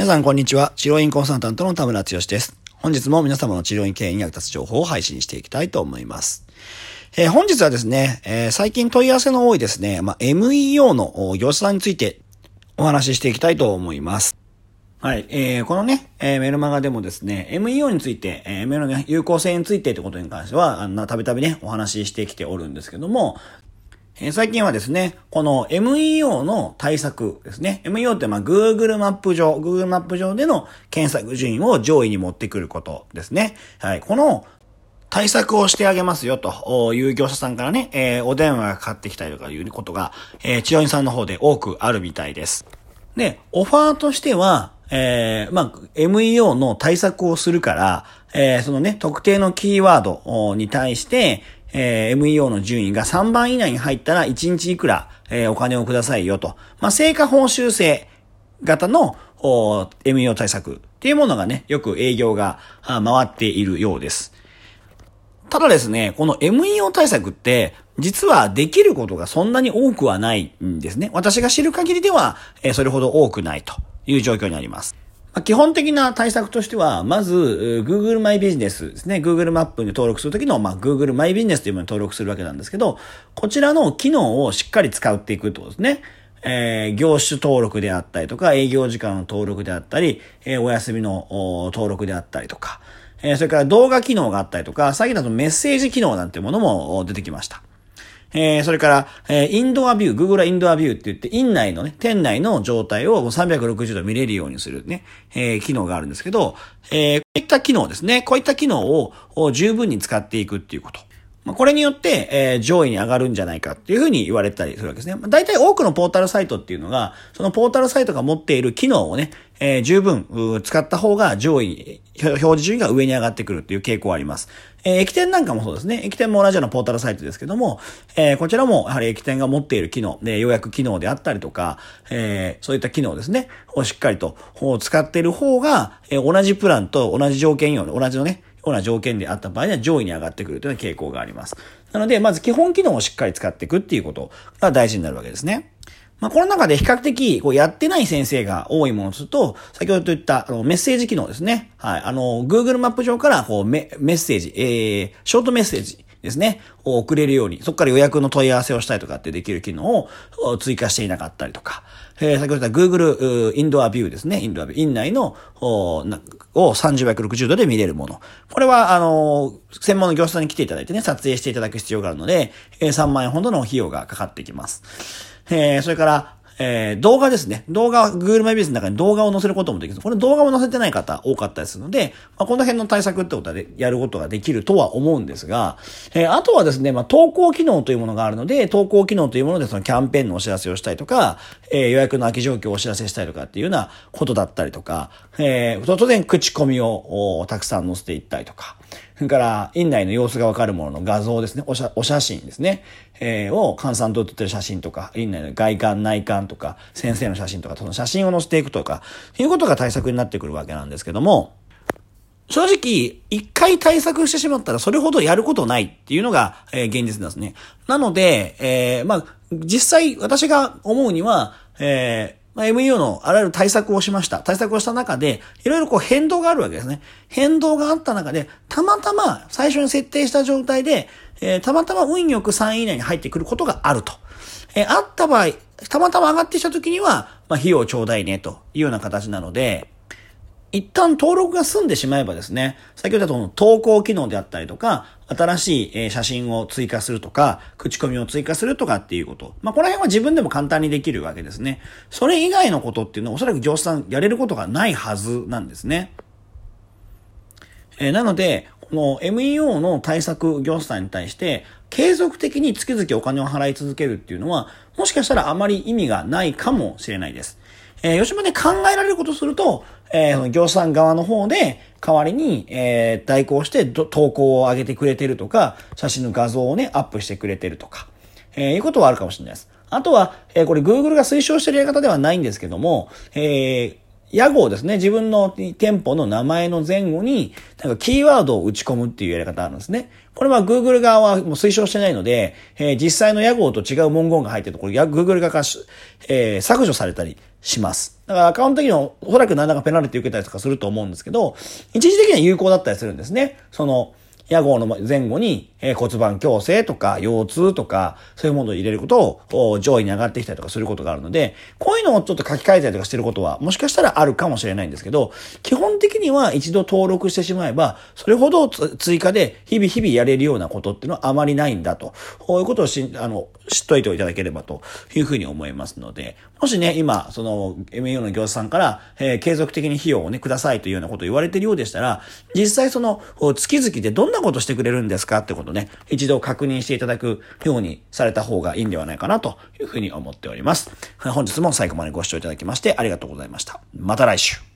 皆さんこんにちは。治療院コンサルタントの田村剛です。本日も皆様の治療院経営に役立つ情報を配信していきたいと思います。本日はですね、最近問い合わせの多いですね、MEO の業者さんについてお話ししていきたいと思います。はい。このね、メルマガでもですね、MEO について、MEO の、有効性についてということに関しては、たびたびね、お話ししてきておるんですけども、最近はですね、この MEO の対策ですね。MEO って Google マップ上での検索順位を上位に持ってくることですね。はい。この対策をしてあげますよという業者さんからね、お電話がかかってきたりとかいうことが、治療院さんの方で多くあるみたいです。で、オファーとしては、MEO の対策をするから、そのね、特定のキーワードに対して、MEO の順位が3番以内に入ったら1日いくら、お金をくださいよと。成果報酬制型のMEO 対策っていうものがね、よく営業が回っているようです。ただですね、この MEO 対策って実はできることがそんなに多くはないんですね。私が知る限りでは、それほど多くないという状況にあります。基本的な対策としては、まず、Google マイビジネスですね。Google マップに登録するときの、Google マイビジネスというものに登録するわけなんですけど、こちらの機能をしっかり使っていくってことですね。業種登録であったりとか、営業時間の登録であったり、お休みの登録であったりとか、それから動画機能があったりとか、最近だとメッセージ機能なんていうものも出てきました。それから、インドアビュー、Google はインドアビューって言って、院内のね、店内の状態を360度見れるようにするね、機能があるんですけど、こういった機能ですね、こういった機能を十分に使っていくっていうこと。これによって、上位に上がるんじゃないかっていうふうに言われたりするわけですね。大体多くのポータルサイトっていうのが、そのポータルサイトが持っている機能をね、十分使った方が上位、表示順位が上に上がってくるっていう傾向があります。駅店なんかもそうですね。駅店も同じようなポータルサイトですけども、こちらもやはり駅店が持っている機能、予約機能であったりとか、そういった機能ですね、をしっかりと使っている方が、同じプランと同じ条件よ、同じのね、ような条件であった場合には上位に上がってくるというような傾向があります。なので、まず基本機能をしっかり使っていくっていうことが大事になるわけですね。この中で比較的やってない先生が多いものとすると、先ほど言ったメッセージ機能ですね。はい。Google マップ上からメッセージ、ショートメッセージですね。を送れるように、そこから予約の問い合わせをしたりとかってできる機能を追加していなかったりとか、先ほど言った Google インドアビューですね。インドアビュー。院内のを360度で見れるもの。これは、専門の業者さんに来ていただいてね、撮影していただく必要があるので、3万円ほどの費用がかかってきます。それから、動画ですね。動画、Google マイビジネスの中に動画を載せることもできる。これ動画を載せてない方多かったりするので、この辺の対策ってことでやることができるとは思うんですが、あとはですね、投稿機能というものがあるので、投稿機能というものでそのキャンペーンのお知らせをしたりとか、予約の空き状況をお知らせしたりとかっていうようなことだったりとか、当然口コミをたくさん載せていったりとか、それから、院内の様子がわかるものの画像ですね。お写真ですね。を閑散と撮ってる写真とか、院内の外観、内観とか、先生の写真とか、その写真を載せていくとか、いうことが対策になってくるわけなんですけども、正直、一回対策してしまったらそれほどやることないっていうのが、現実ですね。なので、実際私が思うには、MEO のあらゆる対策をしました。対策をした中で、いろいろ変動があるわけですね。変動があった中で、たまたま最初に設定した状態で、たまたま運よく3位以内に入ってくることがあると。あった場合、たまたま上がってきた時には、費用ちょうだいねというような形なので、一旦登録が済んでしまえばですね、先ほど言った投稿機能であったりとか、新しい写真を追加するとか、口コミを追加するとかっていうこと。この辺は自分でも簡単にできるわけですね。それ以外のことっていうのはおそらく業者さんやれることがないはずなんですね。なので、この MEO の対策業者さんに対して、継続的に月々お金を払い続けるっていうのは、もしかしたらあまり意味がないかもしれないです。吉本で考えられることをすると、業者さん側の方で代わりに、代行して投稿を上げてくれてるとか、写真の画像をね、アップしてくれてるとか、いうことはあるかもしれないです。あとは、これ Google が推奨しているやり方ではないんですけども、 屋号ですね。自分の店舗の名前の前後に、なんかキーワードを打ち込むっていうやり方あるんですね。これは Google 側はもう推奨してないので、実際の屋号と違う文言が入ってるところ、Google 側から、削除されたりします。だからアカウント的におそらく何らかペナルティ受けたりとかすると思うんですけど、一時的には有効だったりするんですね。屋号の前後に、骨盤矯正とか腰痛とかそういうものを入れることを上位に上がってきたりとかすることがあるので、こういうのをちょっと書き換えたりとかしてることはもしかしたらあるかもしれないんですけど、基本的には一度登録してしまえばそれほど追加で日々やれるようなことっていうのはあまりないんだと、こういうことを知っといていただければというふうに思いますので、もしね今MEO の業者さんから、継続的に費用をねくださいというようなことを言われているようでしたら、実際月々でどんなことしてくれるんですかってことをね、一度確認していただくようにされた方がいいんではないかなというふうに思っております。本日も最後までご視聴いただきましてありがとうございました。また来週。